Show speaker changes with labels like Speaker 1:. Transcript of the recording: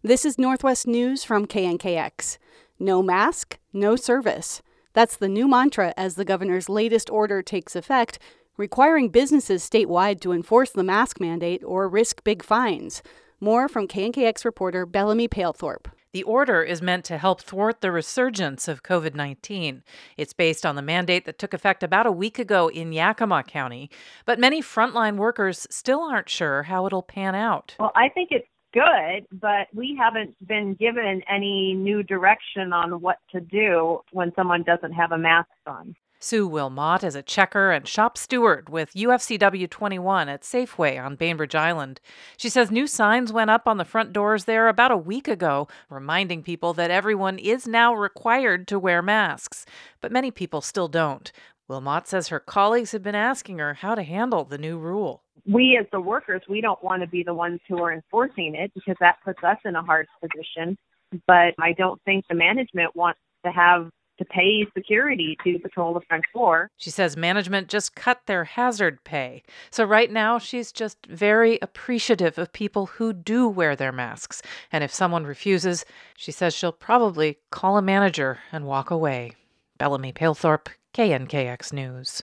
Speaker 1: This is Northwest News from KNKX. No mask, no service. That's the new mantra as the governor's latest order takes effect, requiring businesses statewide to enforce the mask mandate or risk big fines. More from KNKX reporter Bellamy Palethorpe.
Speaker 2: The order is meant to help thwart the resurgence of COVID-19. It's based on the mandate that took effect about a week ago in Yakima County, but many frontline workers still aren't sure how it'll pan out.
Speaker 3: Well, I think it's good, but we haven't been given any new direction on what to do when someone doesn't have a mask on.
Speaker 2: Sue Wilmot is a checker and shop steward with UFCW 21 at Safeway on Bainbridge Island. She says new signs went up on the front doors there about a week ago, reminding people that everyone is now required to wear masks. But many people still don't. Wilmot says her colleagues have been asking her how to handle the new rule.
Speaker 3: We as the workers, we don't want to be the ones who are enforcing it because that puts us in a hard position. But I don't think the management wants to pay security to patrol the front floor.
Speaker 2: She says management just cut their hazard pay. So right now, she's just very appreciative of people who do wear their masks. And if someone refuses, she says she'll probably call a manager and walk away. Bellamy Palethorpe, KNKX News.